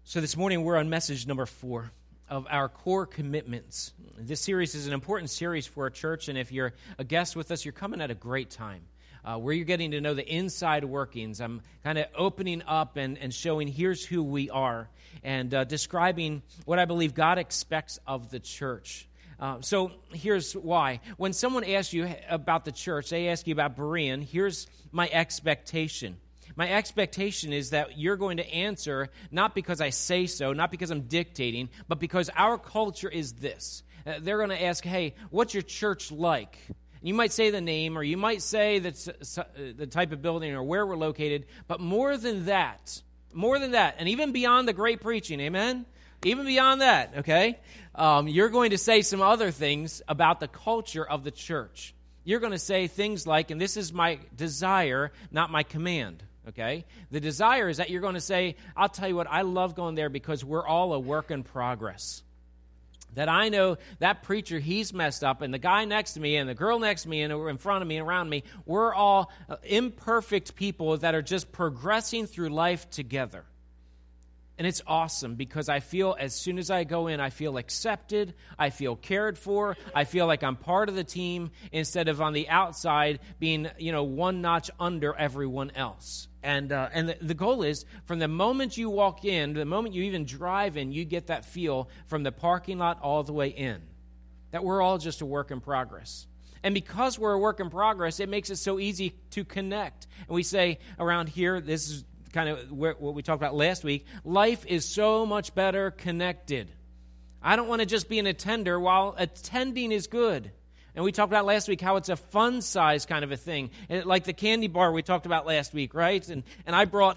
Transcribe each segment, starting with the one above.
So this morning we're on message number 4 of our core commitments. This series is an important series for our church, and if you're a guest with us, you're coming at a great time where you're getting to know the inside workings. I'm kind of opening up and showing here's who we are and describing what I believe God expects of the church. So here's why. When someone asks you about the church, they ask you about Berean, here's my expectation. My expectation is that you're going to answer not because I say so, not because I'm dictating, but because our culture is this. They're going to ask, hey, what's your church like? And you might say the name, or you might say the type of building or where we're located, but more than that, and even beyond the great preaching, amen? Even beyond that, okay? You're going to say some other things about the culture of the church. You're going to say things like, and this is my desire, not my command. Okay? The desire is that you're going to say, I'll tell you what, I love going there because we're all a work in progress. That I know that preacher, he's messed up, and the guy next to me, and the girl next to me, and in front of me, and around me, we're all imperfect people that are just progressing through life together. And it's awesome because I feel as soon as I go in, I feel accepted, I feel cared for, I feel like I'm part of the team instead of on the outside being, one notch under everyone else. And the goal is from the moment you walk in, the moment you even drive in, you get that feel from the parking lot all the way in, that we're all just a work in progress. And because we're a work in progress, it makes it so easy to connect. And we say around here, this is kind of what we talked about last week, life is so much better connected. I don't want to just be an attender while attending is good. And we talked about last week how it's a fun size kind of a thing. Like the candy bar we talked about last week, right? And I brought,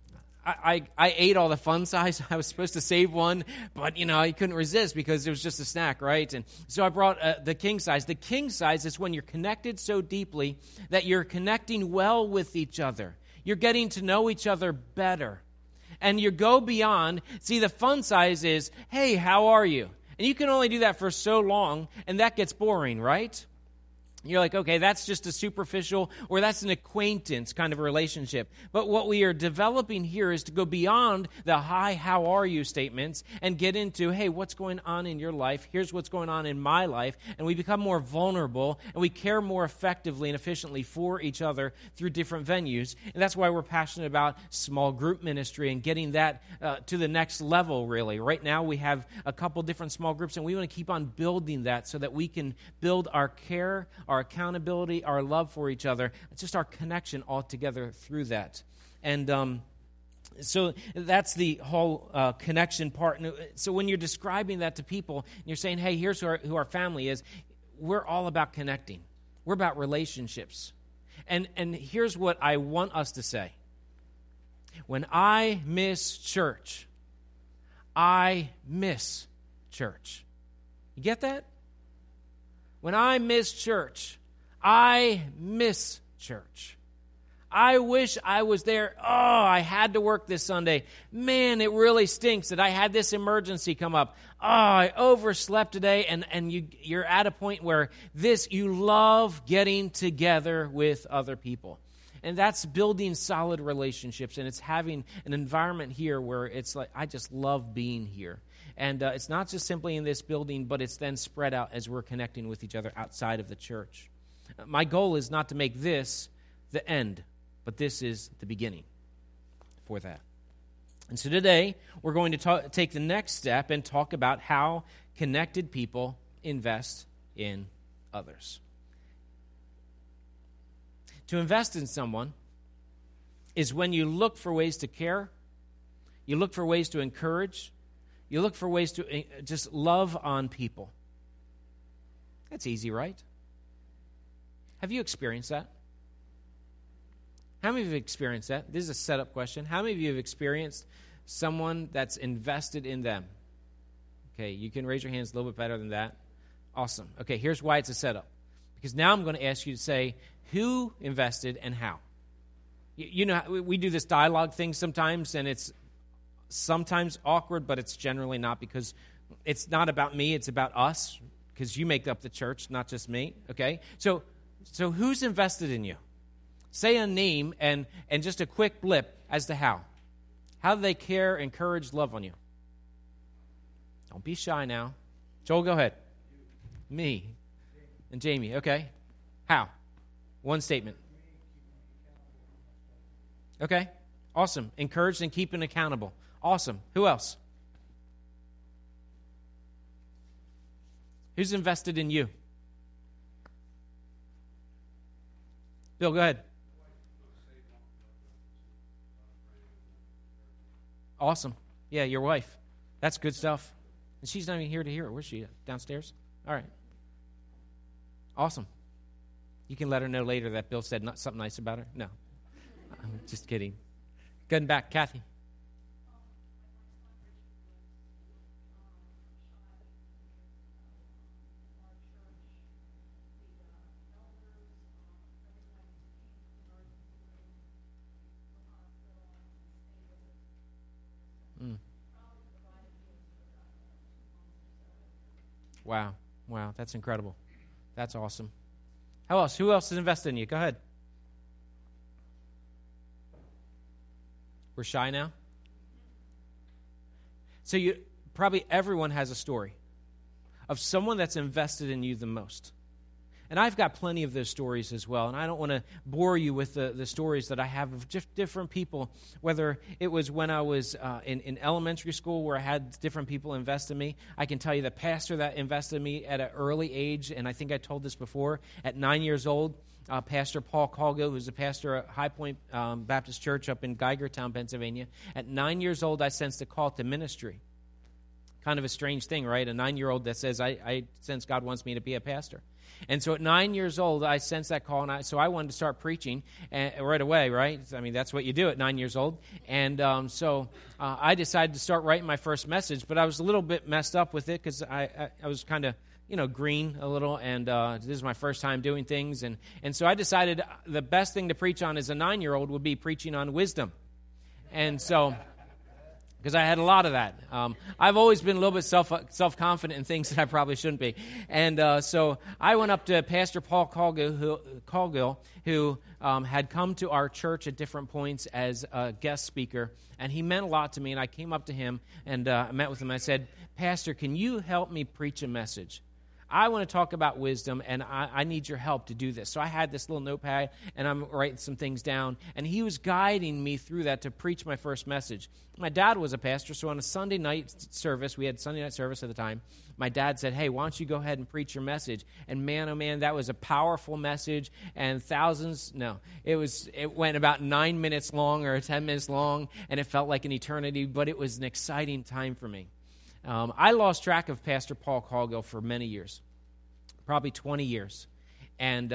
I ate all the fun size. I was supposed to save one, but, I couldn't resist because it was just a snack, right? And so I brought the king size. The king size is when you're connected so deeply that you're connecting well with each other. You're getting to know each other better. And you go beyond. See, the fun size is, hey, how are you? And you can only do that for so long, and that gets boring, right? You're like, okay, that's just a superficial, or that's an acquaintance kind of relationship. But what we are developing here is to go beyond the hi, how are you statements and get into, hey, what's going on in your life? Here's what's going on in my life. And we become more vulnerable, and we care more effectively and efficiently for each other through different venues. And that's why we're passionate about small group ministry and getting that to the next level, really. Right now, we have a couple different small groups, and we want to keep on building that so that we can build our care, our accountability, our love for each other. It's just our connection all together through that. And so that's the whole connection part. So when you're describing that to people, and you're saying, hey, here's who our family is, we're all about connecting. We're about relationships. And here's what I want us to say. When I miss church, I miss church. You get that? When I miss church, I miss church. I wish I was there. Oh, I had to work this Sunday. Man, it really stinks that I had this emergency come up. Oh, I overslept today, and you're at a point where you love getting together with other people. And that's building solid relationships, and it's having an environment here where it's like, I just love being here. And it's not just simply in this building, but it's then spread out as we're connecting with each other outside of the church. My goal is not to make this the end, but this is the beginning for that. And so today, we're going to take the next step and talk about how connected people invest in others. To invest in someone is when you look for ways to care, you look for ways to encourage, you look for ways to just love on people. That's easy, right? Have you experienced that? How many of you have experienced that? This is a setup question. How many of you have experienced someone that's invested in them? Okay, you can raise your hands a little bit better than that. Awesome. Okay, here's why it's a setup. Because now I'm going to ask you to say who invested and how. You know, we do this dialogue thing sometimes, and it's sometimes awkward, but it's generally not, because it's not about me, it's about us, because you make up the church, not just me, okay? So who's invested in you? Say a name and just a quick blip as to how. How do they care, encourage, love on you? Don't be shy now. Joel, go ahead. Me. And Jamie, okay. How? One statement. Okay. Awesome. Encouraged and keeping accountable. Awesome. Who else? Who's invested in you? Bill, go ahead. Awesome. Yeah, your wife. That's good stuff. And she's not even here to hear it. Where's she at? Downstairs? All right. Awesome. You can let her know later that Bill said something nice about her. No. I'm just kidding. Getting back, Kathy. Wow. Wow, that's incredible. That's awesome. How else? Who else is invested in you? Go ahead. We're shy now? So probably everyone has a story of someone that's invested in you the most. And I've got plenty of those stories as well. And I don't want to bore you with the stories that I have of just different people, whether it was when I was in elementary school where I had different people invest in me. I can tell you the pastor that invested in me at an early age, and I think I told this before, at 9 years old, Pastor Paul Colgill, who's a pastor at High Point Baptist Church up in Geigertown, Pennsylvania. At 9 years old, I sensed a call to ministry. Kind of a strange thing, right? A 9-year-old that says, I sense God wants me to be a pastor. And so at 9 years old, I sensed that call, and so I wanted to start preaching right away, right? I mean, that's what you do at 9 years old. And so I decided to start writing my first message, but I was a little bit messed up with it because I was kind of, green a little, and this is my first time doing things. And so I decided the best thing to preach on as a 9-year-old would be preaching on wisdom. And so... because I had a lot of that. I've always been a little bit self-confident in things that I probably shouldn't be. And so I went up to Pastor Paul Colgill, who had come to our church at different points as a guest speaker, and he meant a lot to me. And I came up to him and I met with him. I said, Pastor, can you help me preach a message? I want to talk about wisdom, and I need your help to do this. So I had this little notepad, and I'm writing some things down, and he was guiding me through that to preach my first message. My dad was a pastor, so on a Sunday night service, we had Sunday night service at the time, my dad said, hey, why don't you go ahead and preach your message? And man, oh man, that was a powerful message, and it went about 9 minutes long or 10 minutes long, and it felt like an eternity, but it was an exciting time for me. I lost track of Pastor Paul Colgill for many years, probably 20 years. And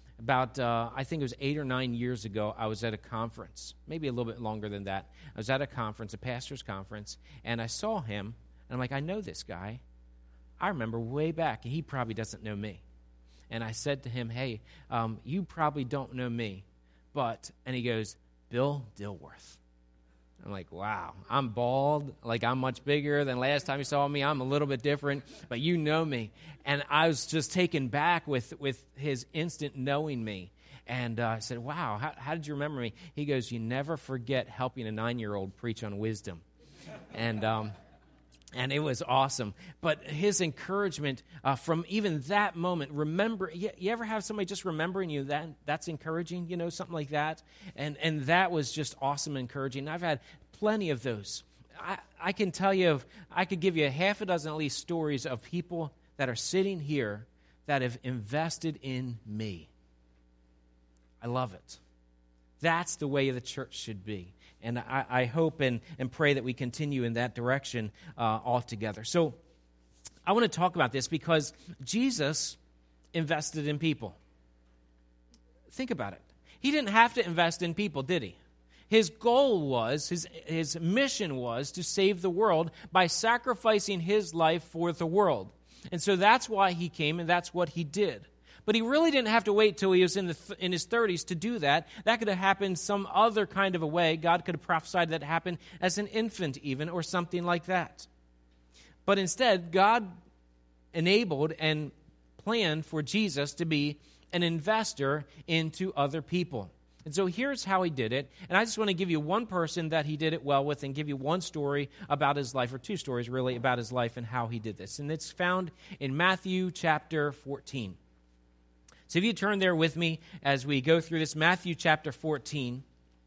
I think it was 8 or 9 years ago, I was at a conference, maybe a little bit longer than that. I was at a conference, a pastor's conference, and I saw him, and I'm like, I know this guy. I remember way back, and he probably doesn't know me. And I said to him, hey, you probably don't know me, and he goes, Bill Dilworth. I'm like, wow, I'm bald, like I'm much bigger than last time you saw me. I'm a little bit different, but you know me. And I was just taken back with his instant knowing me. And I said, wow, how did you remember me? He goes, you never forget helping a 9-year-old preach on wisdom. And it was awesome. But his encouragement from even that moment, remember, you ever have somebody just remembering you, that's encouraging, something like that? And that was just awesome and encouraging. I've had plenty of those. I can tell you, I could give you half a dozen at least stories of people that are sitting here that have invested in me. I love it. That's the way the church should be. And I hope and pray that we continue in that direction altogether. So I want to talk about this because Jesus invested in people. Think about it. He didn't have to invest in people, did he? His goal was, his mission was to save the world by sacrificing his life for the world. And so that's why he came, and that's what he did. But he really didn't have to wait till he was in his 30s to do that. That could have happened some other kind of a way. God could have prophesied that happen as an infant even, or something like that. But instead, God enabled and planned for Jesus to be an investor into other people. And so here's how he did it. And I just want to give you one person that he did it well with and give you one story about his life, or two stories really about his life and how he did this. And it's found in Matthew chapter 14. So if you turn there with me as we go through this, Matthew chapter 14.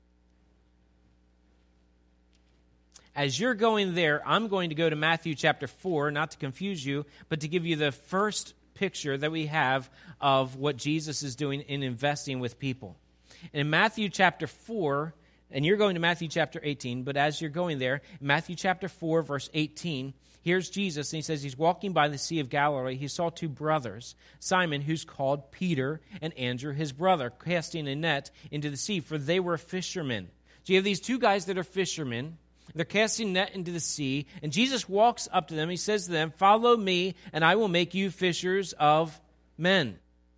As you're going there, I'm going to go to Matthew chapter 4, not to confuse you, but to give you the first picture that we have of what Jesus is doing in investing with people. And in Matthew chapter 4, and you're going to Matthew chapter 18, but as you're going there, Matthew chapter 4, verse 18, here's Jesus, and he says he's walking by the Sea of Galilee. He saw two brothers, Simon, who's called Peter, and Andrew, his brother, casting a net into the sea, for they were fishermen. So you have these two guys that are fishermen. They're casting net into the sea, and Jesus walks up to them. He says to them, "Follow me, and I will make you fishers of men."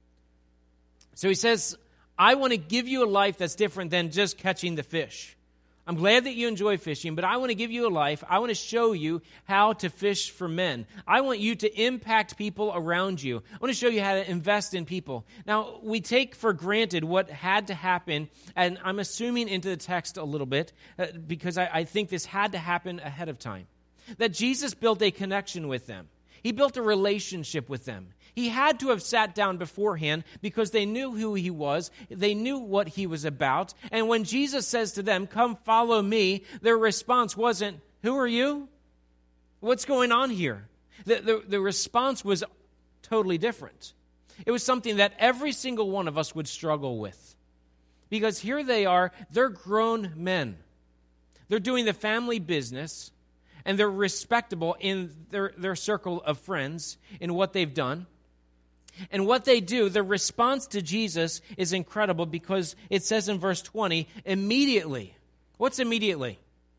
So he says, I want to give you a life that's different than just catching the fish. I'm glad that you enjoy fishing, but I want to give you a life. I want to show you how to fish for men. I want you to impact people around you. I want to show you how to invest in people. Now, we take for granted what had to happen, and I'm assuming into the text a little bit, because I think this had to happen ahead of time. That Jesus built a connection with them. He built a relationship with them. He had to have sat down beforehand because they knew who he was. They knew what he was about. And when Jesus says to them, "Come follow me," their response wasn't, "Who are you? What's going on here?" The response was totally different. It was something that every single one of us would struggle with. Because here they are, they're grown men. They're doing the family business, and they're respectable in their circle of friends in what they've done. And what they do, their response to Jesus is incredible because it says in verse 20, immediately. What's immediately?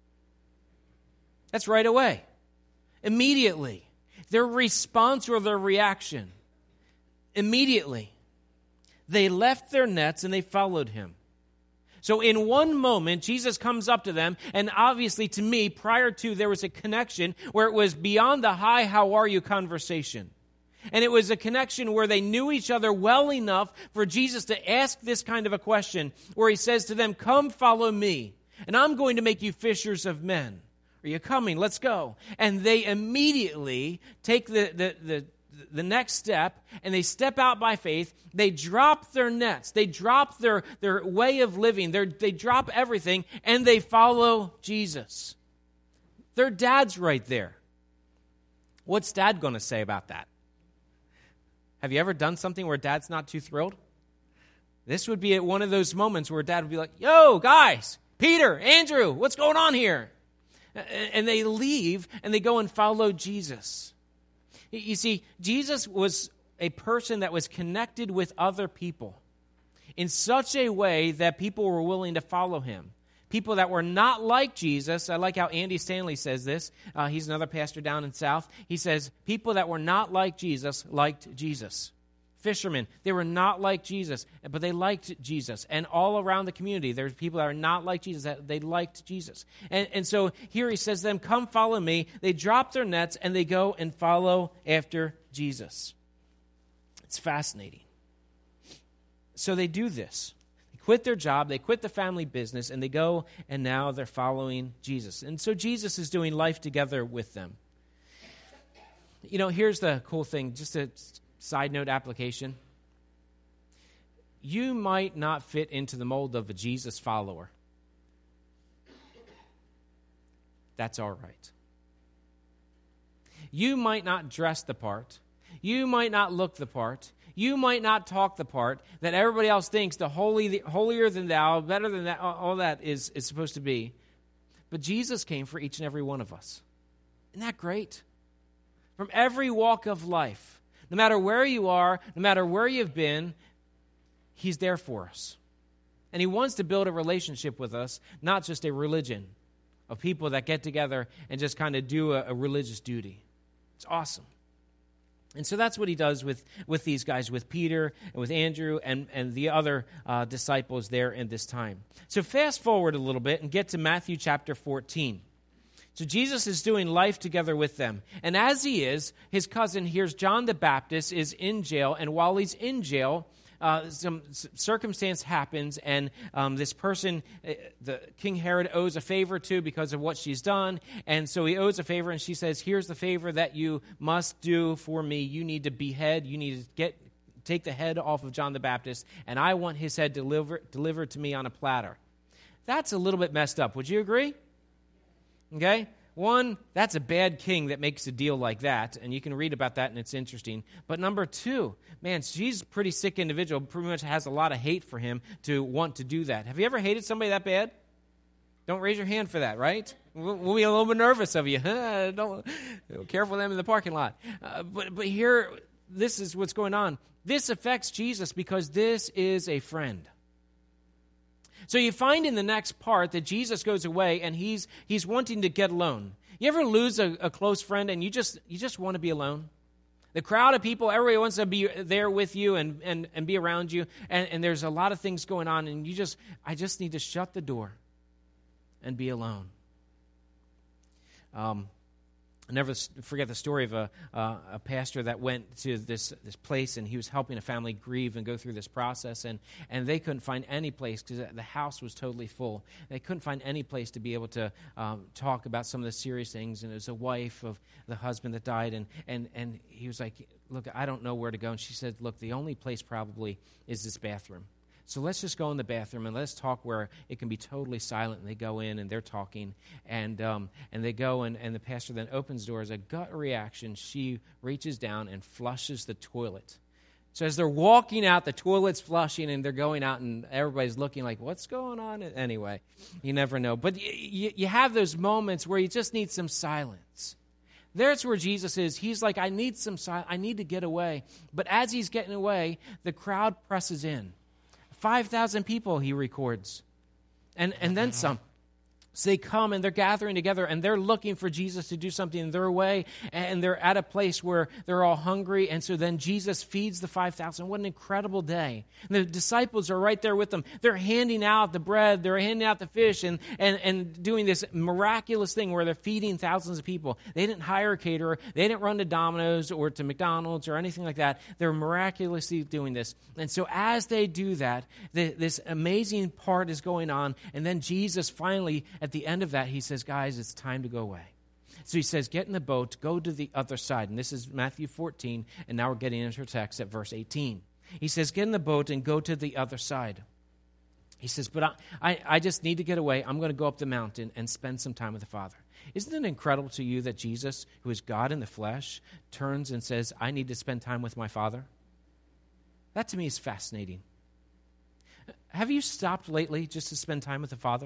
That's right away. Immediately. Their response or their reaction. Immediately. They left their nets and they followed him. So in one moment, Jesus comes up to them, and obviously to me, prior to, there was a connection where it was beyond the "hi, how are you" conversation. And it was a connection where they knew each other well enough for Jesus to ask this kind of a question, where he says to them, "Come follow me, and I'm going to make you fishers of men." Are you coming? Let's go. And they immediately take the next step, and they step out by faith. They drop their nets. They drop their way of living. They drop everything, and they follow Jesus. Their dad's right there. What's dad going to say about that? Have you ever done something where dad's not too thrilled? This would be at one of those moments where dad would be like, "Yo, guys, Peter, Andrew, what's going on here?" And they leave, and they go and follow Jesus. You see, Jesus was a person that was connected with other people in such a way that people were willing to follow him. People that were not like Jesus. I like how Andy Stanley says this. He's another pastor down in South. He says, people that were not like Jesus liked Jesus. Fishermen, they were not like Jesus, but they liked Jesus. And all around the community, there's people that are not like Jesus, that they liked Jesus. And so here he says to them, "Come follow me." They drop their nets, and they go and follow after Jesus. It's fascinating. So they do this. Quit their job, they quit the family business, and they go, and now they're following Jesus. And so Jesus is doing life together with them. You know, here's the cool thing, just a side note application. You might not fit into the mold of a Jesus follower. That's all right. You might not dress the part. You might not look the part. You might not talk the part that everybody else thinks the holier than thou, better than that, all that is supposed to be. But Jesus came for each and every one of us. Isn't that great? From every walk of life, no matter where you are, no matter where you've been, he's there for us. And he wants to build a relationship with us, not just a religion of people that get together and just kind of do a religious duty. It's awesome. And so that's what he does with these guys, with Peter and with Andrew and the other disciples there in this time. So fast forward a little bit and get to Matthew chapter 14. So Jesus is doing life together with them. And as he is, his cousin, here's John the Baptist, is in jail. And while he's in jail, some circumstance happens, and this person, the King Herod, owes a favor to because of what she's done, and so he owes a favor, and she says, here's the favor that you must do for me. You need to behead, you need to take the head off of John the Baptist, and I want his head delivered to me on a platter. That's a little bit messed up. Would you agree? Okay? One, that's a bad king that makes a deal like that, and you can read about that, and it's interesting. But number two, man, she's a pretty sick individual, pretty much has a lot of hate for him to want to do that. Have you ever hated somebody that bad? Don't raise your hand for that, right? We'll be a little bit nervous of you. Don't careful of them in the parking lot. But here, this is what's going on. This affects Jesus because this is a friend. So you find in the next part that Jesus goes away and he's wanting to get alone. You ever lose a close friend and you just want to be alone? The crowd of people, everybody wants to be there with you and be around you, and there's a lot of things going on, and I just need to shut the door and be alone. I'll never forget the story of a pastor that went to this place, and he was helping a family grieve and go through this process, and they couldn't find any place because the house was totally full. They couldn't find any place to be able to talk about some of the serious things, and it was a wife of the husband that died, and he was like, look, I don't know where to go. And she said, look, the only place probably is this bathroom. So let's just go in the bathroom and let's talk where it can be totally silent. And they go in and they're talking, and they go and the pastor then opens the door. As a gut reaction, she reaches down and flushes the toilet. So as they're walking out, the toilet's flushing and they're going out, and everybody's looking like, what's going on? Anyway, you never know. But you have those moments where you just need some silence. There's where Jesus is. He's like, I need some silence. I need to get away. But as he's getting away, the crowd presses in. 5,000 people, he records, and then some. So they come and they're gathering together and they're looking for Jesus to do something in their way, and they're at a place where they're all hungry, and so then Jesus feeds the 5,000. What an incredible day. And the disciples are right there with them. They're handing out the bread, they're handing out the fish, and doing this miraculous thing where they're feeding thousands of people. They didn't hire a caterer, they didn't run to Domino's or to McDonald's or anything like that. They're miraculously doing this. And so as they do that, this amazing part is going on, and then Jesus finally, at the end of that, he says, guys, it's time to go away. So he says, get in the boat, go to the other side. And this is Matthew 14, and now we're getting into our text at verse 18. He says, get in the boat and go to the other side. He says, but I just need to get away. I'm going to go up the mountain and spend some time with the Father. Isn't it incredible to you that Jesus, who is God in the flesh, turns and says, I need to spend time with my Father? That to me is fascinating. Have you stopped lately just to spend time with the Father?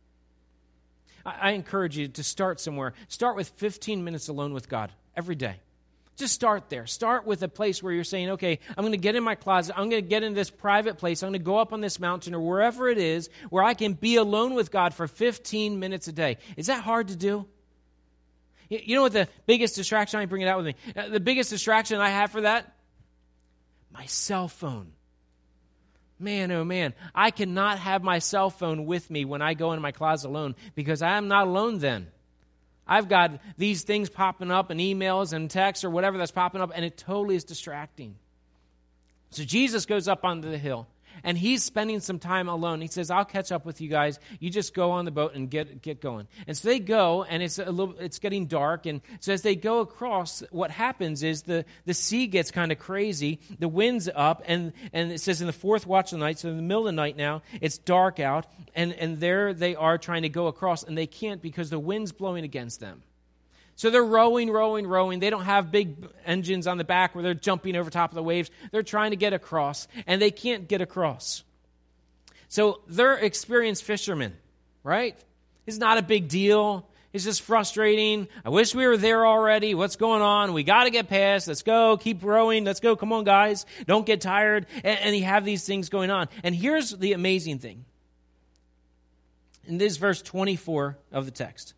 I encourage you to start somewhere. Start with 15 minutes alone with God every day. Just start there. Start with a place where you're saying, okay, I'm going to get in my closet. I'm going to get in this private place. I'm going to go up on this mountain or wherever it is where I can be alone with God for 15 minutes a day. Is that hard to do? You know what the biggest distraction, I bring it out with me. The biggest distraction I have for that? My cell phone. Man, oh man, I cannot have my cell phone with me when I go into my closet alone because I am not alone then. I've got these things popping up and emails and texts or whatever that's popping up, and it totally is distracting. So Jesus goes up onto the hill, and he's spending some time alone. He says, I'll catch up with you guys. You just go on the boat and get going. And so they go, and it's getting dark. And so as they go across, what happens is the sea gets kind of crazy. The wind's up, and it says in the fourth watch of the night, so in the middle of the night now, it's dark out, and there they are trying to go across, and they can't because the wind's blowing against them. So they're rowing. They don't have big engines on the back where they're jumping over top of the waves. They're trying to get across, and they can't get across. So they're experienced fishermen, right? It's not a big deal. It's just frustrating. I wish we were there already. What's going on? We got to get past. Let's go. Keep rowing. Let's go. Come on, guys. Don't get tired. And you have these things going on. And here's the amazing thing. In this verse 24 of the text.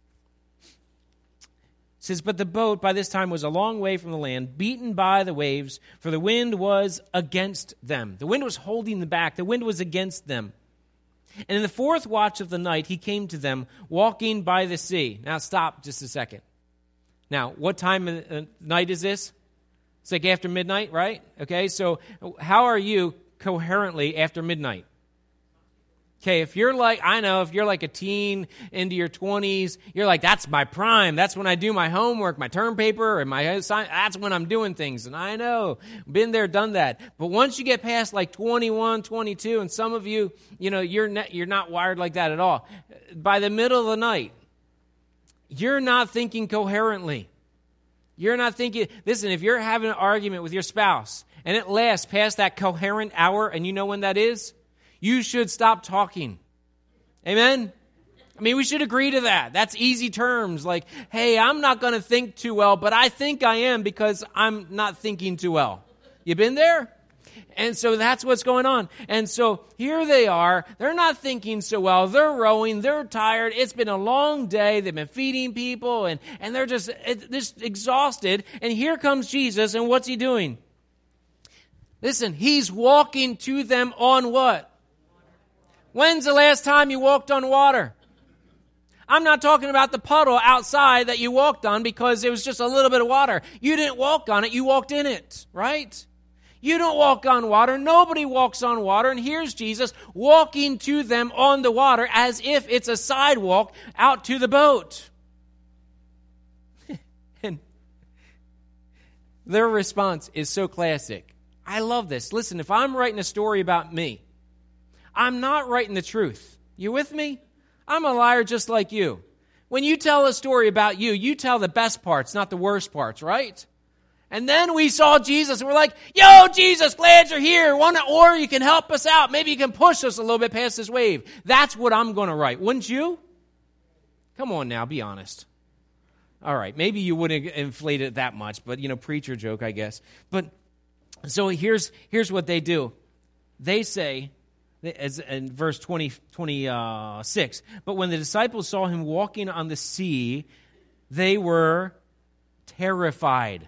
It says, but the boat by this time was a long way from the land, beaten by the waves, for the wind was against them. The wind was holding them back. The wind was against them. And in the fourth watch of the night, he came to them, walking by the sea. Now, stop just a second. Now, what time of night is this? It's like after midnight, right? Okay, so how are you coherently after midnight? Okay, if you're like a teen into your 20s, you're like, that's my prime. That's when I do my homework, my term paper, and my assignment. That's when I'm doing things. And I know, been there, done that. But once you get past like 21, 22, and some of you, you're not wired like that at all. By the middle of the night, you're not thinking coherently. You're not thinking, listen, if you're having an argument with your spouse, and it lasts past that coherent hour, and you know when that is, you should stop talking. Amen? I mean, we should agree to that. That's easy terms. Like, hey, I'm not going to think too well, but I think I am because I'm not thinking too well. You been there? And so that's what's going on. And so here they are. They're not thinking so well. They're rowing. They're tired. It's been a long day. They've been feeding people, and they're just exhausted. And here comes Jesus, and what's he doing? Listen, he's walking to them on what? When's the last time you walked on water? I'm not talking about the puddle outside that you walked on because it was just a little bit of water. You didn't walk on it. You walked in it, right? You don't walk on water. Nobody walks on water. And here's Jesus walking to them on the water as if it's a sidewalk out to the boat. And their response is so classic. I love this. Listen, if I'm writing a story about me, I'm not writing the truth. You with me? I'm a liar just like you. When you tell a story about you, you tell the best parts, not the worst parts, right? And then we saw Jesus, and we're like, yo, Jesus, glad you're here. Or you can help us out. Maybe you can push us a little bit past this wave. That's what I'm going to write. Wouldn't you? Come on now, be honest. All right, maybe you wouldn't inflate it that much, but, preacher joke, I guess. But so here's what they do. They say, as in verse 26, but when the disciples saw him walking on the sea, they were terrified.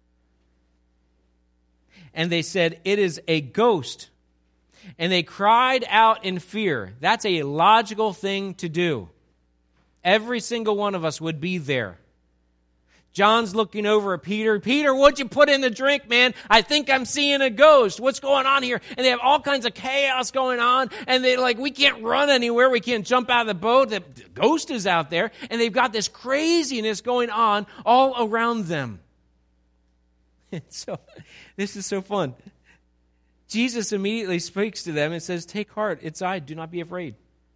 And they said, it is a ghost. And they cried out in fear. That's a logical thing to do. Every single one of us would be there. John's looking over at Peter. Peter, what'd you put in the drink, man? I think I'm seeing a ghost. What's going on here? And they have all kinds of chaos going on. And they're like, we can't run anywhere. We can't jump out of the boat. The ghost is out there. And they've got this craziness going on all around them. And so, this is so fun. Jesus immediately speaks to them and says, take heart, it's I, do not be afraid.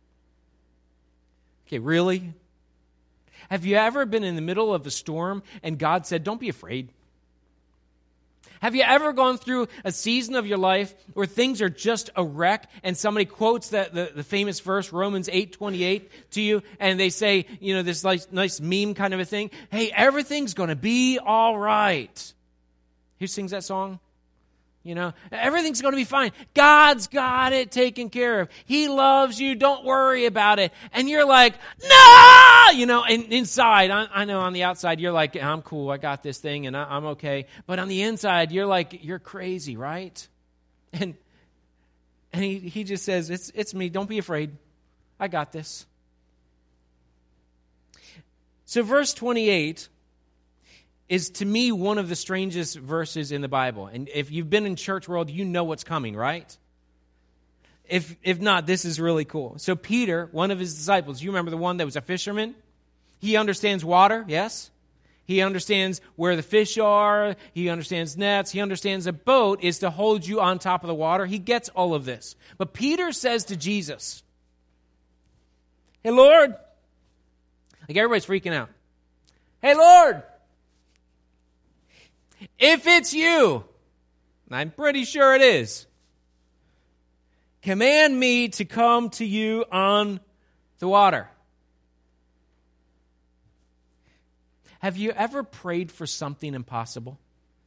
Okay, really? Have you ever been in the middle of a storm and God said, don't be afraid? Have you ever gone through a season of your life where things are just a wreck and somebody quotes the famous verse, Romans 8:28 to you, and they say, this nice meme kind of a thing, hey, everything's going to be all right. Who sings that song? Everything's going to be fine. God's got it taken care of. He loves you. Don't worry about it. And you're like, no! And inside, I know on the outside, you're like, I'm cool. I got this thing and I'm okay. But on the inside, you're like, you're crazy, right? And he just says, it's me. Don't be afraid. I got this. So verse 28 is, to me, one of the strangest verses in the Bible. And if you've been in church world, you know what's coming, right? If not, this is really cool. So Peter, one of his disciples, you remember the one that was a fisherman? He understands water, yes? He understands where the fish are. He understands nets. He understands a boat is to hold you on top of the water. He gets all of this. But Peter says to Jesus, hey, Lord. Like everybody's freaking out. Hey, Lord. If it's you, I'm pretty sure it is, command me to come to you on the water. Have you ever prayed for something impossible?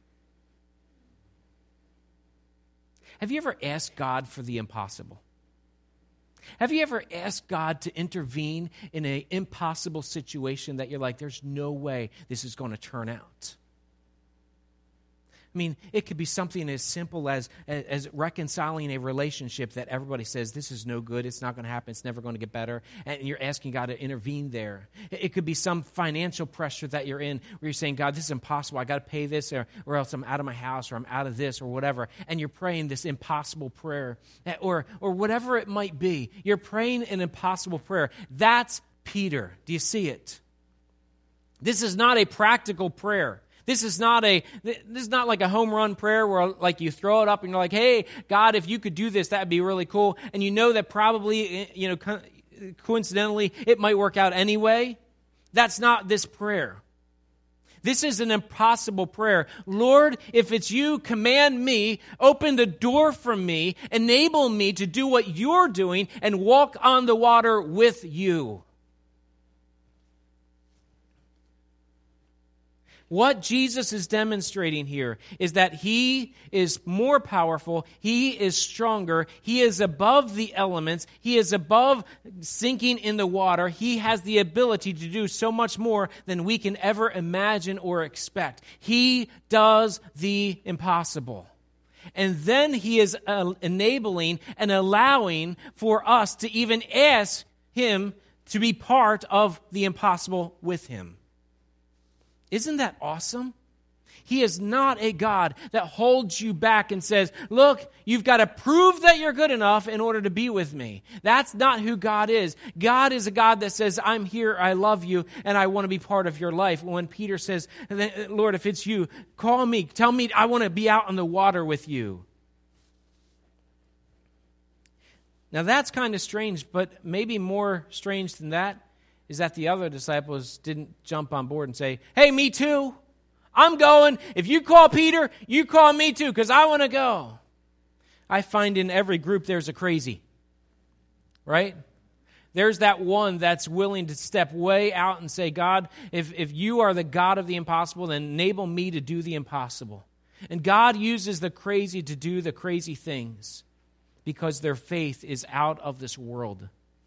Have you ever asked God for the impossible? Have you ever asked God to intervene in an impossible situation that you're like, there's no way this is going to turn out? I mean, it could be something as simple as reconciling a relationship that everybody says, this is no good, it's not going to happen, it's never going to get better, and you're asking God to intervene there. It could be some financial pressure that you're in where you're saying, God, this is impossible, I got to pay this, or else I'm out of my house, or I'm out of this, or whatever, and you're praying this impossible prayer, or whatever it might be. You're praying an impossible prayer. That's Peter. Do you see it? This is not a practical prayer. This is not like a home run prayer where like you throw it up and you're like, hey, God, if you could do this, that'd be really cool. And you know that probably, coincidentally, it might work out anyway. That's not this prayer. This is an impossible prayer. Lord, if it's you, command me, open the door for me, enable me to do what you're doing and walk on the water with you. What Jesus is demonstrating here is that he is more powerful, he is stronger, he is above the elements, he is above sinking in the water. He has the ability to do so much more than we can ever imagine or expect. He does the impossible. And then he is enabling and allowing for us to even ask him to be part of the impossible with him. Isn't that awesome? He is not a God that holds you back and says, look, you've got to prove that you're good enough in order to be with me. That's not who God is. God is a God that says, I'm here, I love you, and I want to be part of your life. When Peter says, Lord, if it's you, call me, tell me I want to be out on the water with you. Now that's kind of strange, but maybe more strange than that is that the other disciples didn't jump on board and say, hey, me too. I'm going. If you call Peter, you call me too, because I want to go. I find in every group there's a crazy, right? There's that one that's willing to step way out and say, God, if you are the God of the impossible, then enable me to do the impossible. And God uses the crazy to do the crazy things because their faith is out of this world.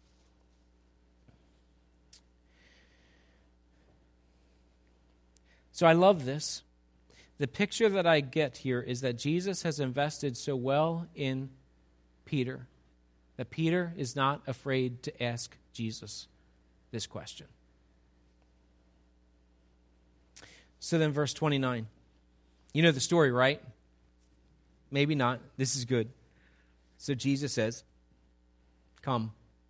So I love this. The picture that I get here is that Jesus has invested so well in Peter that Peter is not afraid to ask Jesus this question. So then verse 29. You know the story, right? Maybe not. This is good. So Jesus says, come.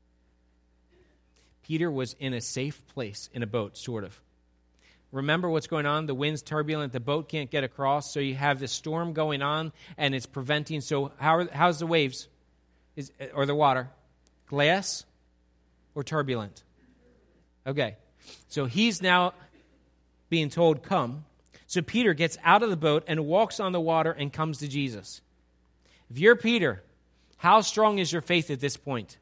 Peter was in a safe place in a boat, sort of. Remember what's going on? The wind's turbulent. The boat can't get across. So you have this storm going on, and it's preventing. So how's the waves or the water? Glass or turbulent? Okay. So he's now being told, come. So Peter gets out of the boat and walks on the water and comes to Jesus. If you're Peter, how strong is your faith at this point?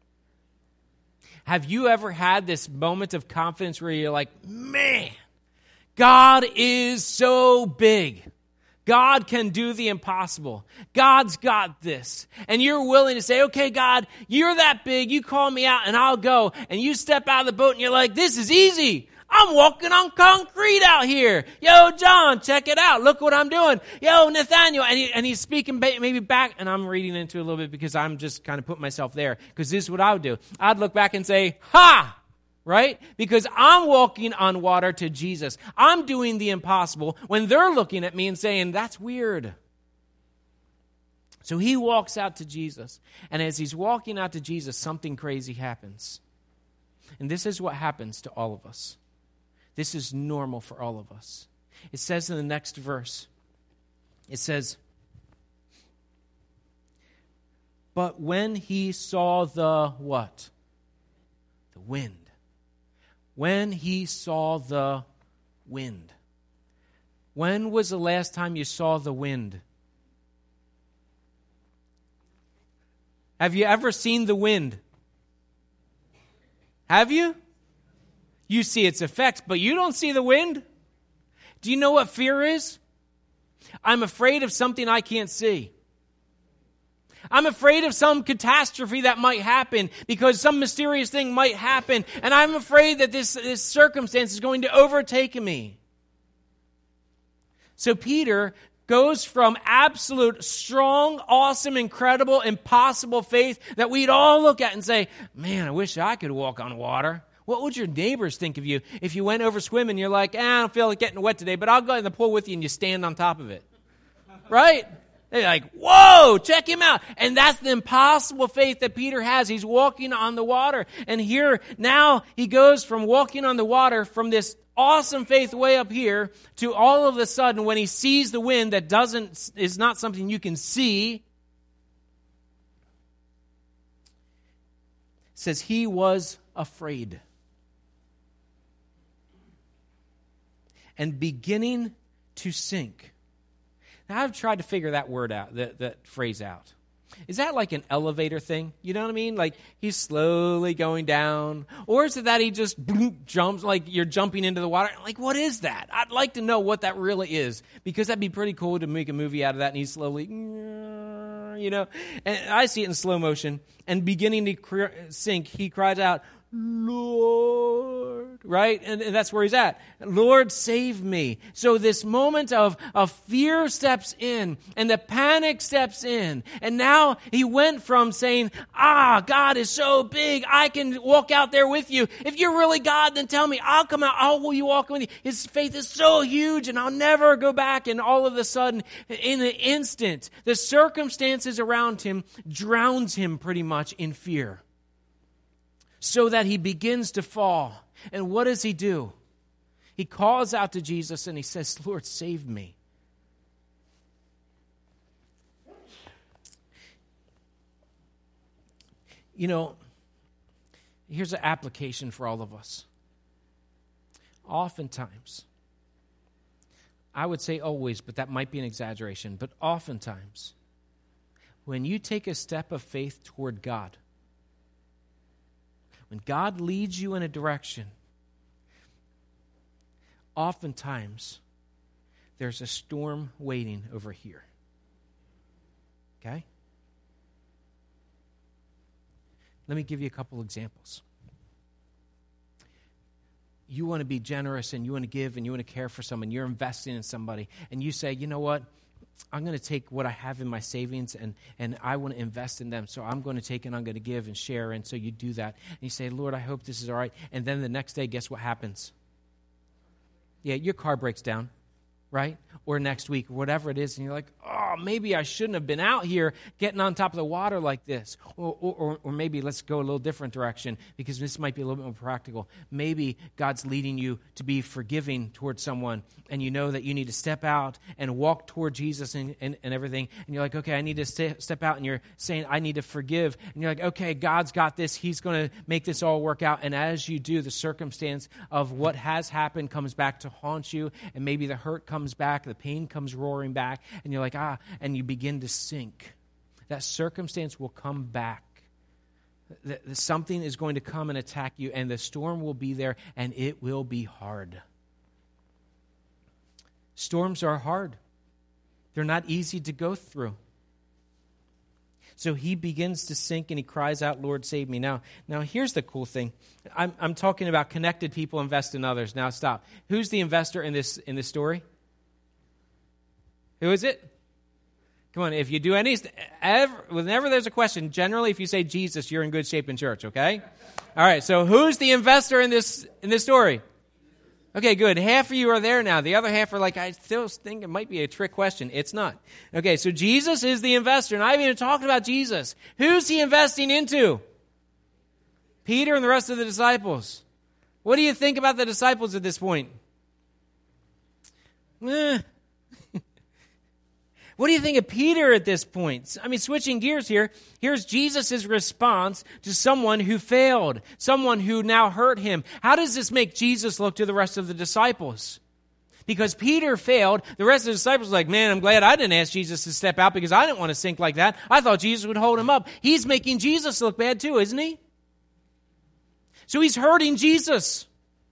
Have you ever had this moment of confidence where you're like, man, God is so big. God can do the impossible. God's got this. And you're willing to say, okay, God, you're that big. You call me out and I'll go. And you step out of the boat and you're like, this is easy. I'm walking on concrete out here. Yo, John, check it out. Look what I'm doing. Yo, Nathaniel. And he's speaking maybe back. And I'm reading into it a little bit because I'm just kind of putting myself there. Because this is what I would do. I'd look back and say, ha! Right? Because I'm walking on water to Jesus. I'm doing the impossible when they're looking at me and saying, that's weird. So he walks out to Jesus. And as he's walking out to Jesus, something crazy happens. And this is what happens to all of us. This is normal for all of us. It says in the next verse, it says, but when he saw the what? The wind. When he saw the wind. When was the last time you saw the wind? Have you ever seen the wind? Have you? You see its effects, but you don't see the wind? Do you know what fear is? I'm afraid of something I can't see. I'm afraid of some catastrophe that might happen because some mysterious thing might happen. And I'm afraid that this circumstance is going to overtake me. So Peter goes from absolute, strong, awesome, incredible, impossible faith that we'd all look at and say, man, I wish I could walk on water. What would your neighbors think of you if you went over swimming and you're like, I don't feel like getting wet today, but I'll go in the pool with you, and you stand on top of it? Right? They're like, whoa, check him out. And that's the impossible faith that Peter has. He's walking on the water. And here, now he goes from walking on the water from this awesome faith way up here to all of a sudden when he sees the wind that is not something you can see. It says he was afraid. And beginning to sink. Now, I've tried to figure that word out, that phrase out. Is that like an elevator thing? You know what I mean? Like he's slowly going down? Or is it that he just jumps, like you're jumping into the water? Like, what is that? I'd like to know what that really is, because that'd be pretty cool to make a movie out of that, and he's slowly, you know. And I see it in slow motion. And beginning to sink, he cries out, Lord, right? And that's where he's at. Lord, save me. So this moment of fear steps in, and the panic steps in. And now he went from saying, God is so big, I can walk out there with you. If you're really God, then tell me, I'll come out, will you walk with you? His faith is so huge, and I'll never go back. And all of a sudden, in an instant, the circumstances around him drowns him pretty much in fear, so that he begins to fall. And what does he do? He calls out to Jesus and he says, Lord, save me. You know, here's an application for all of us. Oftentimes, I would say always, but that might be an exaggeration, but oftentimes, when you take a step of faith toward God, when God leads you in a direction, oftentimes there's a storm waiting over here. Okay? Let me give you a couple examples. You want to be generous and you want to give and you want to care for someone. You're investing in somebody. And you say, you know what? I'm going to take what I have in my savings and I want to invest in them. So I'm going to take and I'm going to give and share. And so you do that. And you say, Lord, I hope this is all right. And then the next day, guess what happens? Yeah, your car breaks down, right? Or next week, or whatever it is. And you're like, oh, maybe I shouldn't have been out here getting on top of the water like this. Or maybe let's go a little different direction, because this might be a little bit more practical. Maybe God's leading you to be forgiving towards someone, and you know that you need to step out and walk toward Jesus and everything. And you're like, okay, I need to step out. And you're saying, I need to forgive. And you're like, okay, God's got this. He's going to make this all work out. And as you do, the circumstance of what has happened comes back to haunt you. And maybe the hurt comes back, the pain comes roaring back. And you're like, and you begin to sink. That circumstance will come back. Something is going to come and attack you, and the storm will be there, and it will be hard. Storms are hard. They're not easy to go through. So he begins to sink, and he cries out, Lord, save me. Now here's the cool thing. I'm talking about connected people invest in others. Now stop. Who's the investor in this story? Who is it? Come on, if you do whenever there's a question, generally if you say Jesus, you're in good shape in church, okay? All right, so who's the investor in this story? Okay, good. Half of you are there now. The other half are like, I still think it might be a trick question. It's not. Okay, so Jesus is the investor, and I've even talked about Jesus. Who's he investing into? Peter and the rest of the disciples. What do you think about the disciples at this point? What do you think of Peter at this point? I mean, switching gears here, here's Jesus' response to someone who failed, someone who now hurt him. How does this make Jesus look to the rest of the disciples? Because Peter failed, the rest of the disciples are like, man, I'm glad I didn't ask Jesus to step out because I didn't want to sink like that. I thought Jesus would hold him up. He's making Jesus look bad too, isn't he? So he's hurting Jesus.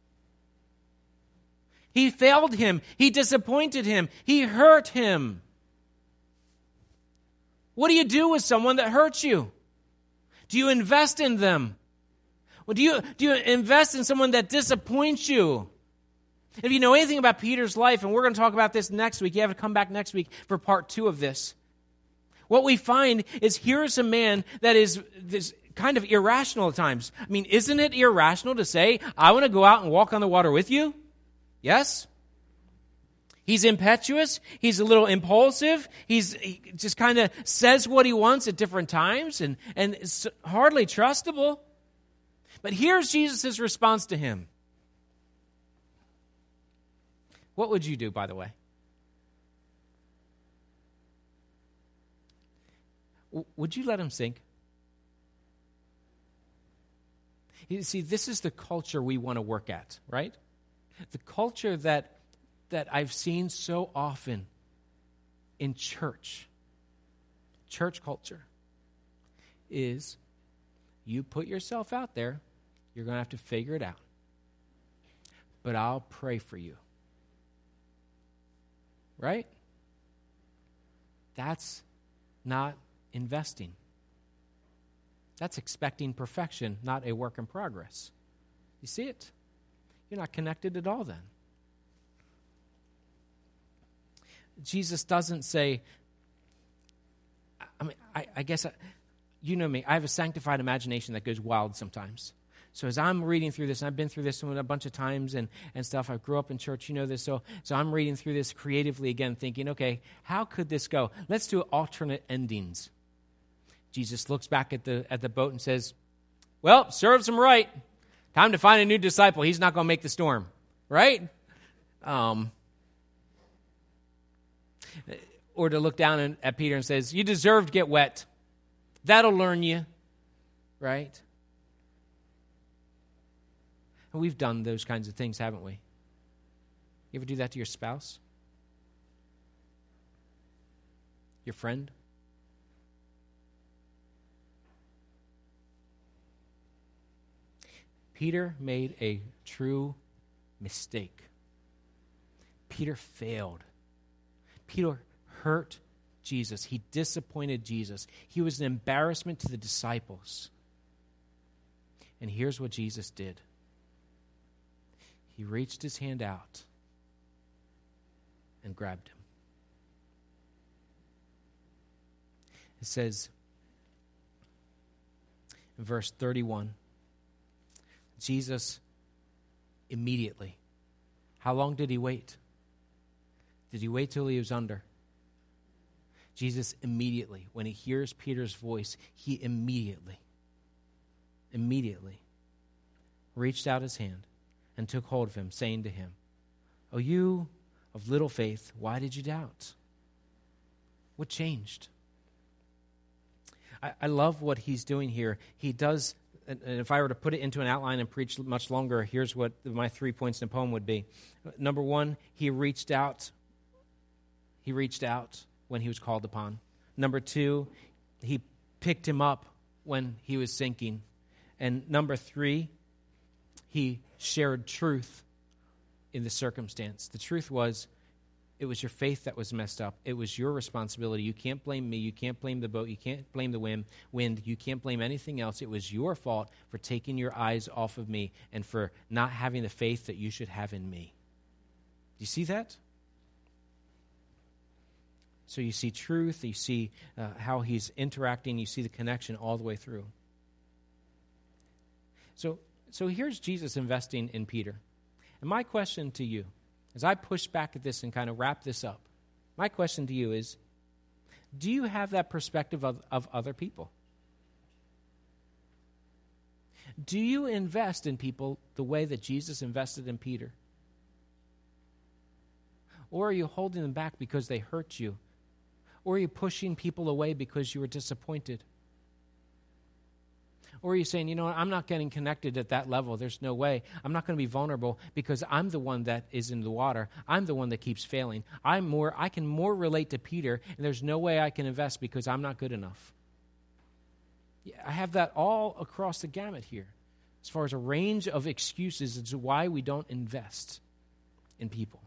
He failed him. He disappointed him. He hurt him. What do you do with someone that hurts you? Do you invest in them? Well, do you invest in someone that disappoints you? If you know anything about Peter's life, and we're going to talk about this next week, you have to come back next week for part 2 of this. What we find is here is a man that is this kind of irrational at times. I mean, isn't it irrational to say, I want to go out and walk on the water with you? Yes? He's impetuous. He's a little impulsive. He just kind of says what he wants at different times and it's hardly trustable. But here's Jesus' response to him. What would you do, by the way? Would you let him sink? You see, this is the culture we want to work at, right? The culture that I've seen so often in church culture, is you put yourself out there, you're going to have to figure it out. But I'll pray for you. Right? That's not investing. That's expecting perfection, not a work in progress. You see it? You're not connected at all then. Jesus doesn't say, I guess, you know me, I have a sanctified imagination that goes wild sometimes. So as I'm reading through this, and I've been through this a bunch of times and stuff, I grew up in church, you know this, so I'm reading through this creatively again, thinking, okay, how could this go? Let's do alternate endings. Jesus looks back at the boat and says, well, serves him right. Time to find a new disciple. He's not going to make the storm, right? Or to look down at Peter and says, you deserve to get wet. That'll learn you, right? And we've done those kinds of things, haven't we? You ever do that to your spouse? Your friend? Peter made a true mistake. Peter failed. Peter hurt Jesus. He disappointed Jesus. He was an embarrassment to the disciples. And here's what Jesus did. He reached his hand out and grabbed him. It says in verse 31, Jesus immediately. How long did he wait? Did he wait till he was under? Jesus immediately, when he hears Peter's voice, he immediately reached out his hand and took hold of him, saying to him, "O you of little faith, why did you doubt?" What changed? I love what he's doing here. He does, and if I were to put it into an outline and preach much longer, here's what my 3 points in the poem would be. Number one, he reached out. He reached out when he was called upon. Number two, he picked him up when he was sinking. And number three, he shared truth in the circumstance. The truth was, it was your faith that was messed up. It was your responsibility. You can't blame me. You can't blame the boat. You can't blame the wind. You can't blame anything else. It was your fault for taking your eyes off of me and for not having the faith that you should have in me. Do you see that? So you see truth. You see how he's interacting. You see the connection all the way through. So here's Jesus investing in Peter. And my question to you, as I push back at this and kind of wrap this up, my question to you is, do you have that perspective of other people? Do you invest in people the way that Jesus invested in Peter? Or are you holding them back because they hurt you? Or are you pushing people away because you were disappointed? Or are you saying, I'm not getting connected at that level. There's no way. I'm not going to be vulnerable because I'm the one that is in the water. I'm the one that keeps failing. I can more relate to Peter, and there's no way I can invest because I'm not good enough. I have that all across the gamut here as far as a range of excuses as to why we don't invest in people.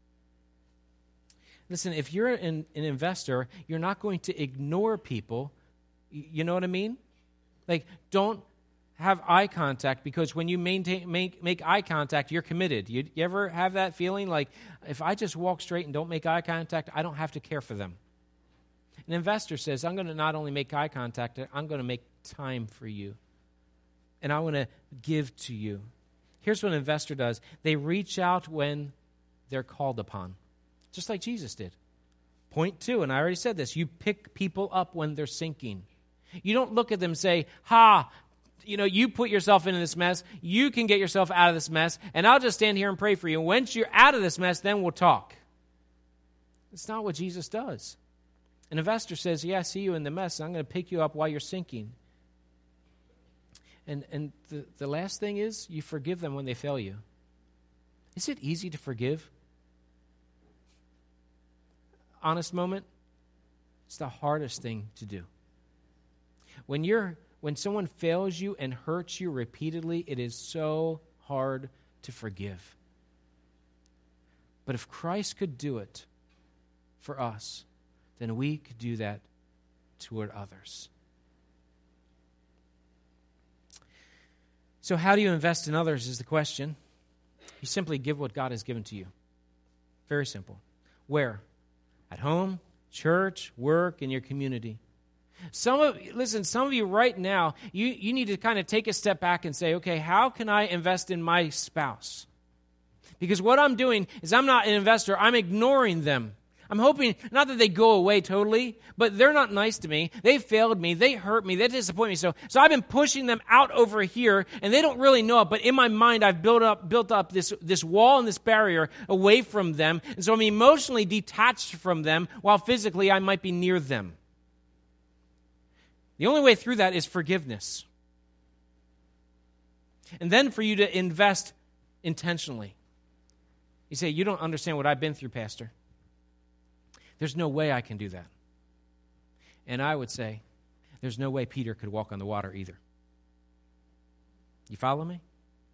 Listen, if you're an investor, you're not going to ignore people. You know what I mean? Like, don't have eye contact, because when you make eye contact, you're committed. You ever have that feeling like, if I just walk straight and don't make eye contact, I don't have to care for them? An investor says, I'm going to not only make eye contact, I'm going to make time for you. And I want to give to you. Here's what an investor does. They reach out when they're called upon, just like Jesus did. Point 2, and I already said this, you pick people up when they're sinking. You don't look at them and say, you put yourself into this mess, you can get yourself out of this mess, and I'll just stand here and pray for you. And once you're out of this mess, then we'll talk. It's not what Jesus does. An investor says, I see you in the mess, and I'm going to pick you up while you're sinking. And the last thing is, you forgive them when they fail you. Is it easy to forgive? Honest moment, it's the hardest thing to do. When someone fails you and hurts you repeatedly, it is so hard to forgive. But if Christ could do it for us, then we could do that toward others. So how do you invest in others is the question. You simply give what God has given to you. Very simple. Where? At home, church, work, in your community. Some of you right now, you need to kind of take a step back and say, okay, how can I invest in my spouse? Because what I'm doing is I'm not an investor, I'm ignoring them. I'm hoping, not that they go away totally, but they're not nice to me. They failed me. They hurt me. They disappoint me. So I've been pushing them out over here, and they don't really know it. But in my mind, I've built up this wall and this barrier away from them. And so I'm emotionally detached from them, while physically I might be near them. The only way through that is forgiveness. And then for you to invest intentionally. You say, you don't understand what I've been through, Pastor. There's no way I can do that. And I would say, there's no way Peter could walk on the water either. You follow me?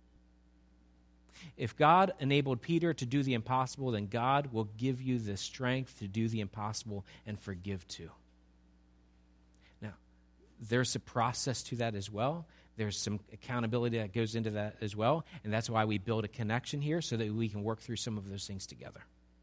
If God enabled Peter to do the impossible, then God will give you the strength to do the impossible and forgive too. Now, there's a process to that as well. There's some accountability that goes into that as well. And that's why we build a connection here, so that we can work through some of those things together.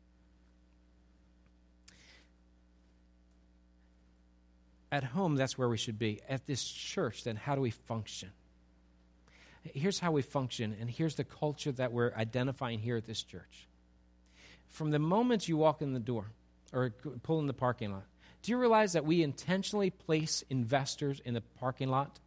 At home, that's where we should be. At this church, then how do we function? Here's how we function, and here's the culture that we're identifying here at this church. From the moment you walk in the door or pull in the parking lot, do you realize that we intentionally place investors in the parking lot?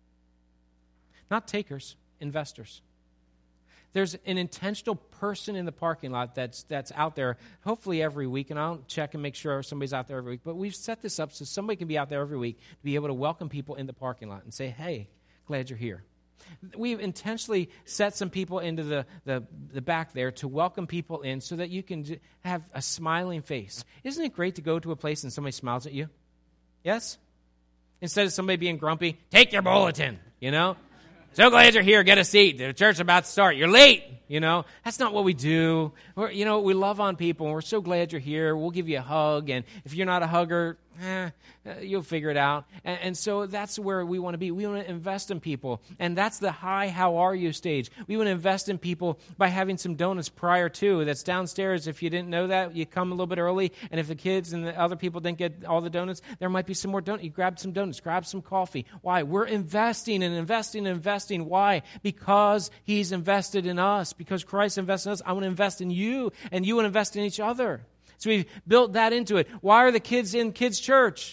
Not takers, investors. There's an intentional person in the parking lot that's out there, hopefully every week, and I'll check and make sure somebody's out there every week, but we've set this up so somebody can be out there every week to be able to welcome people in the parking lot and say, hey, glad you're here. We've intentionally set some people into the back there to welcome people in so that you can have a smiling face. Isn't it great to go to a place and somebody smiles at you? Yes? Instead of somebody being grumpy, take your bulletin, So glad you're here. Get a seat. The church is about to start. You're late. That's not what we do. We love on people, and we're so glad you're here. We'll give you a hug, and if you're not a hugger, you'll figure it out. And so that's where we want to be. We want to invest in people, and that's the hi, how are you stage. We want to invest in people by having some donuts prior to. That's downstairs. If you didn't know that, you come a little bit early, and if the kids and the other people didn't get all the donuts, there might be some more donuts. You grab some donuts, grab some coffee. Why? We're investing and investing and investing. Why? Because He's invested in us. Because Christ invested in us. I want to invest in you, and you want to invest in each other. So we've built that into it. Why are the kids in kids' church?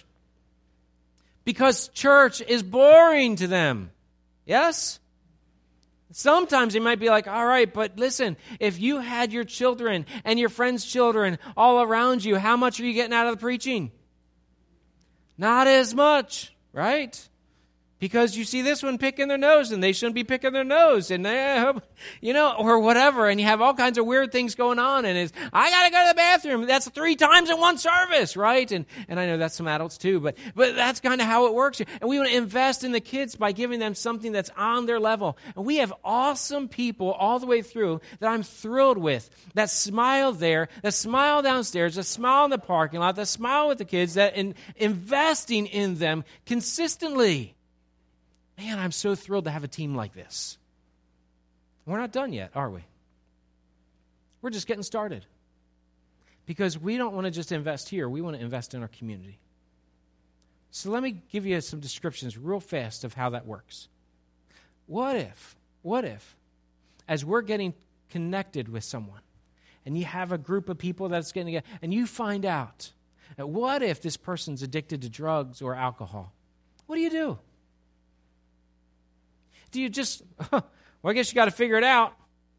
Because church is boring to them. Yes? Sometimes they might be like, all right, but listen, if you had your children and your friends' children all around you, how much are you getting out of the preaching? Not as much, right? Because you see this one picking their nose, and they shouldn't be picking their nose, and or whatever, and you have all kinds of weird things going on, and it's, I got to go to the bathroom. That's 3 times in one service, right? And I know that's some adults too, but that's kind of how it works. And we want to invest in the kids by giving them something that's on their level. And we have awesome people all the way through that I'm thrilled with, that smile there, that smile downstairs, that smile in the parking lot, that smile with the kids, that investing in them consistently. Man, I'm so thrilled to have a team like this. We're not done yet, are we? We're just getting started. Because we don't want to just invest here. We want to invest in our community. So let me give you some descriptions real fast of how that works. What if, as we're getting connected with someone, and you have a group of people that's getting together, and you find out, that what if this person's addicted to drugs or alcohol? What do? Do you just, well, I guess you got to figure it out.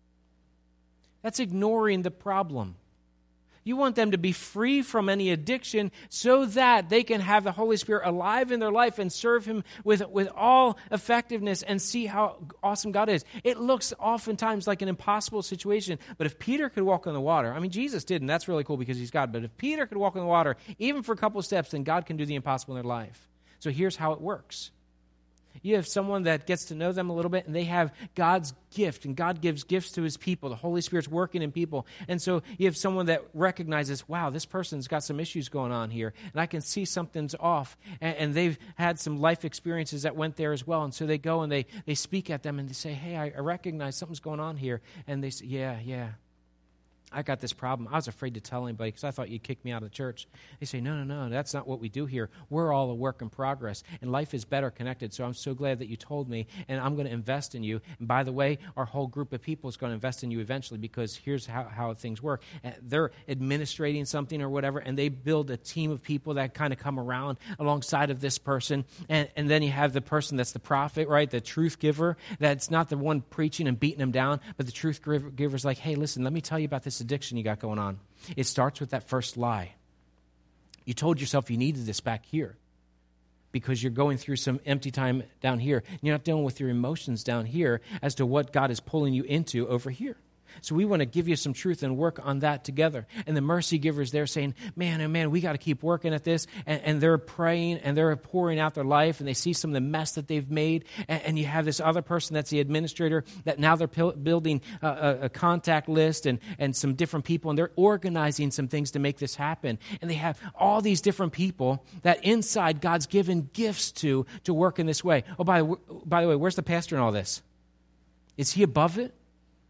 That's ignoring the problem. You want them to be free from any addiction so that they can have the Holy Spirit alive in their life and serve Him with all effectiveness and see how awesome God is. It looks oftentimes like an impossible situation, but if Peter could walk on the water, I mean, Jesus did, and that's really cool because He's God, but if Peter could walk on the water, even for a couple of steps, then God can do the impossible in their life. So here's how it works. You have someone that gets to know them a little bit, and they have God's gift, and God gives gifts to His people. The Holy Spirit's working in people. And so you have someone that recognizes, wow, this person's got some issues going on here, and I can see something's off. And they've had some life experiences that went there as well. And so they go and they speak at them, and they say, hey, I recognize something's going on here. And they say, yeah. I got this problem. I was afraid to tell anybody because I thought you'd kick me out of the church. They say, no, that's not what we do here. We're all a work in progress, and life is better connected, so I'm so glad that you told me, and I'm going to invest in you. And by the way, our whole group of people is going to invest in you eventually because here's how things work. They're administrating something or whatever, and they build a team of people that kind of come around alongside of this person, and then you have the person that's the prophet, right, the truth giver, that's not the one preaching and beating them down, but the truth giver's like, hey, listen, let me tell you about this addiction you got going on. It starts with that first lie. You told yourself you needed this back here because you're going through some empty time down here. You're not dealing with your emotions down here as to what God is pulling you into over here. So we want to give you some truth and work on that together. And the mercy givers, they're saying, man, oh man, we got to keep working at this. And they're praying and they're pouring out their life and they see some of the mess that they've made. And you have this other person that's the administrator that now they're building a contact list and some different people. And they're organizing some things to make this happen. And they have all these different people that inside God's given gifts to work in this way. Oh, by the way, where's the pastor in all this? Is he above it?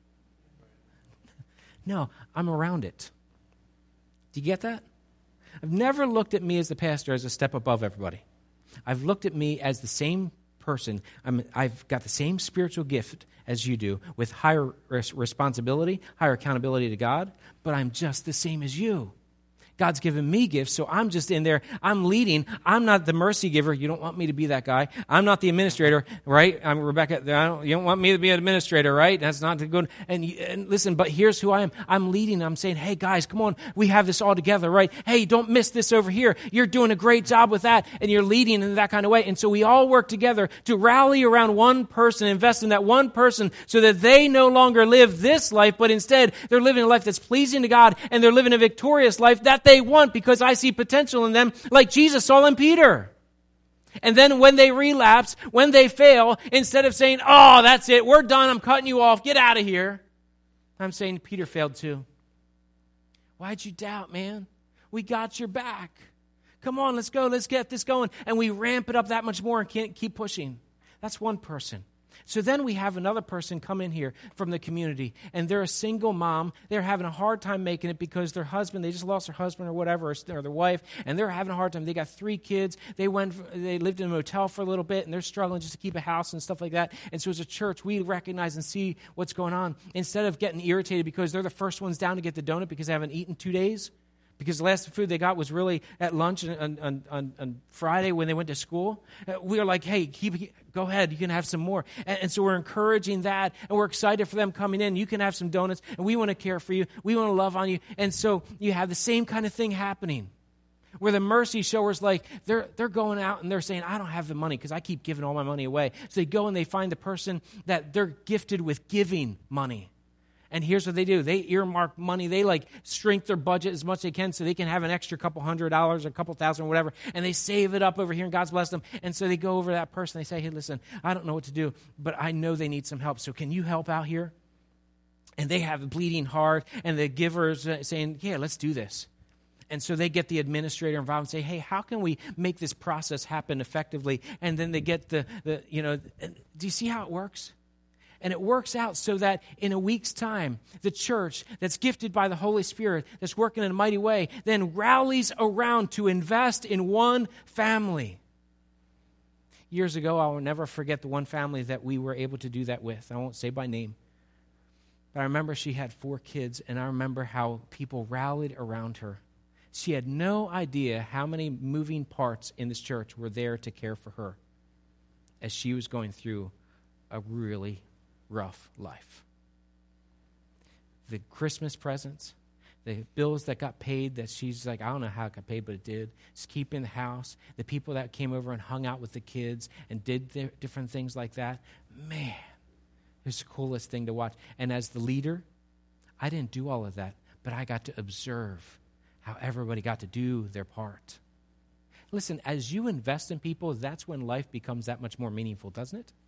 No, I'm around it. Do you get that? I've never looked at me as the pastor as a step above everybody. I've looked at me as the same person. I've got the same spiritual gift as you do with higher responsibility, higher accountability to God, but I'm just the same as you. God's given me gifts, so I'm just in there. I'm leading. I'm not the mercy giver. You don't want me to be that guy. I'm not the administrator, right? I'm Rebecca. You don't want me to be an administrator, right? That's not good. And listen, but here's who I am. I'm leading. I'm saying, hey, guys, come on. We have this all together, right? Hey, don't miss this over here. You're doing a great job with that, and you're leading in that kind of way. And so we all work together to rally around one person, invest in that one person so that they no longer live this life, but instead they're living a life that's pleasing to God, and they're living a victorious life that they want because I see potential in them like Jesus saw in Peter. And then when they relapse, when they fail, instead of saying, oh, that's it, we're done, I'm cutting you off, get out of here, I'm saying Peter failed too. Why'd you doubt, man? We got your back. Come on, let's go, let's get this going. And we ramp it up that much more and can't keep pushing. That's one person. So then we have another person come in here from the community, and they're a single mom. They're having a hard time making it because their husband, they just lost their husband or whatever, or their wife, and they're having a hard time. They got 3 kids. They lived in a motel for a little bit, and they're struggling just to keep a house and stuff like that. And so as a church, we recognize and see what's going on. Instead of getting irritated because they're the first ones down to get the donut because they haven't eaten 2 days, because the last food they got was really at lunch on Friday when they went to school. We are like, hey, go ahead, you can have some more. And so we're encouraging that, and we're excited for them coming in. You can have some donuts, and we want to care for you. We want to love on you. And so you have the same kind of thing happening where the mercy showers, like, they're going out and they're saying, I don't have the money because I keep giving all my money away. So they go and they find the person that they're gifted with giving money. And here's what they do. They earmark money. They shrink their budget as much as they can so they can have an extra couple $100 or a couple thousand or whatever. And they save it up over here and God's blessed them. And so they go over to that person. They say, hey, listen, I don't know what to do, but I know they need some help. So can you help out here? And they have a bleeding heart. And the giver is saying, yeah, let's do this. And so they get the administrator involved and say, hey, how can we make this process happen effectively? And then they get do you see how it works? And it works out so that in a week's time, the church that's gifted by the Holy Spirit, that's working in a mighty way, then rallies around to invest in one family. Years ago, I will never forget the one family that we were able to do that with. I won't say by name. But I remember she had 4 kids, and I remember how people rallied around her. She had no idea how many moving parts in this church were there to care for her as she was going through a really rough life. The Christmas presents, the bills that got paid that she's like, I don't know how it got paid, but it did. Just keeping the house, the people that came over and hung out with the kids and did different things like that. Man, it was the coolest thing to watch. And as the leader, I didn't do all of that, but I got to observe how everybody got to do their part. Listen, as you invest in people, that's when life becomes that much more meaningful, doesn't it?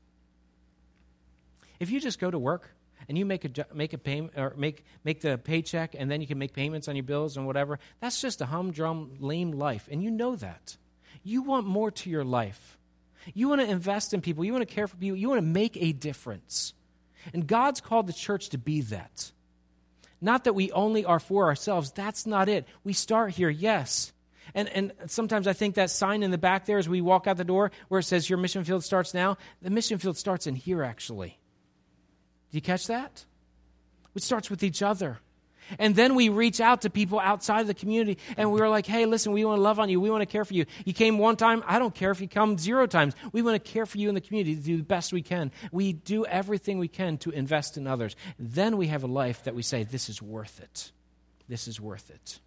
If you just go to work and you make a payment or make the paycheck and then you can make payments on your bills and whatever, that's just a humdrum, lame life, and you know that. You want more to your life. You want to invest in people. You want to care for people. You want to make a difference. And God's called the church to be that. Not that we only are for ourselves. That's not it. We start here, yes. And sometimes I think that sign in the back there as we walk out the door where it says your mission field starts now, the mission field starts in here actually. Do you catch that? It starts with each other. And then we reach out to people outside of the community and we're like, hey, listen, we want to love on you. We want to care for you. You came one time. I don't care if you come 0 times. We want to care for you in the community to do the best we can. We do everything we can to invest in others. Then we have a life that we say, this is worth it. This is worth it.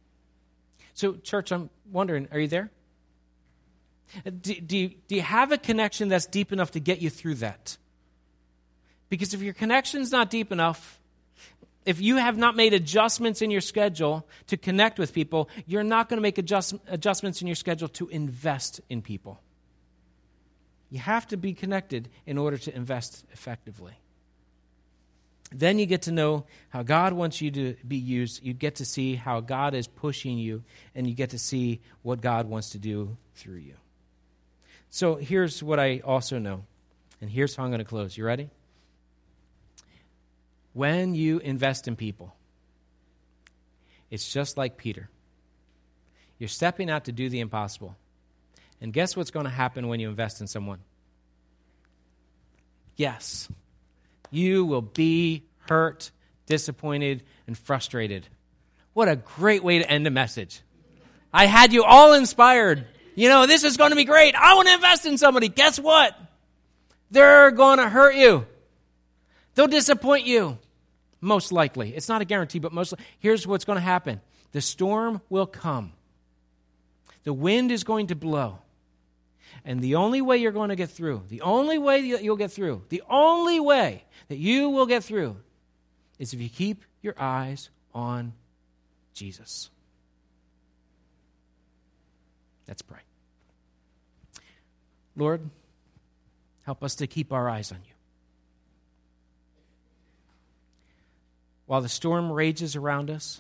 So, church, I'm wondering, are you there? Do you have a connection that's deep enough to get you through that? Because if your connection's not deep enough, if you have not made adjustments in your schedule to connect with people, you're not going to make adjustments in your schedule to invest in people. You have to be connected in order to invest effectively. Then you get to know how God wants you to be used. You get to see how God is pushing you, and you get to see what God wants to do through you. So here's what I also know, and here's how I'm going to close. You ready? When you invest in people, it's just like Peter. You're stepping out to do the impossible. And guess what's going to happen when you invest in someone? Yes, you will be hurt, disappointed, and frustrated. What a great way to end a message. I had you all inspired. This is going to be great. I want to invest in somebody. Guess what? They're going to hurt you. They'll disappoint you, most likely. It's not a guarantee, but here's what's going to happen. The storm will come. The wind is going to blow. And the only way you're going to get through, the only way that you'll get through, the only way that you will get through is if you keep your eyes on Jesus. Let's pray. Lord, help us to keep our eyes on you. While the storm rages around us,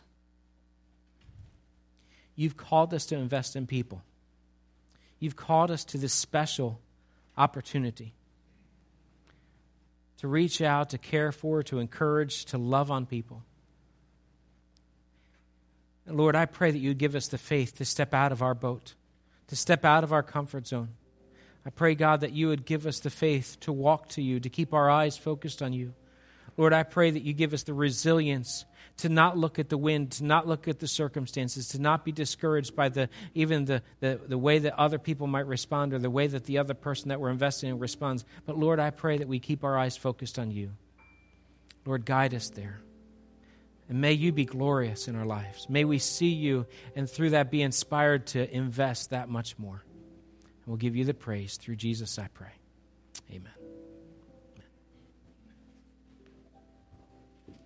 you've called us to invest in people. You've called us to this special opportunity to reach out, to care for, to encourage, to love on people. And Lord, I pray that you'd give us the faith to step out of our boat, to step out of our comfort zone. I pray, God, that you would give us the faith to walk to you, to keep our eyes focused on you. Lord, I pray that you give us the resilience to not look at the wind, to not look at the circumstances, to not be discouraged by the way that other people might respond or the way that the other person that we're investing in responds. But Lord, I pray that we keep our eyes focused on you. Lord, guide us there. And may you be glorious in our lives. May we see you and through that be inspired to invest that much more. And we'll give you the praise. Through Jesus, I pray. Amen.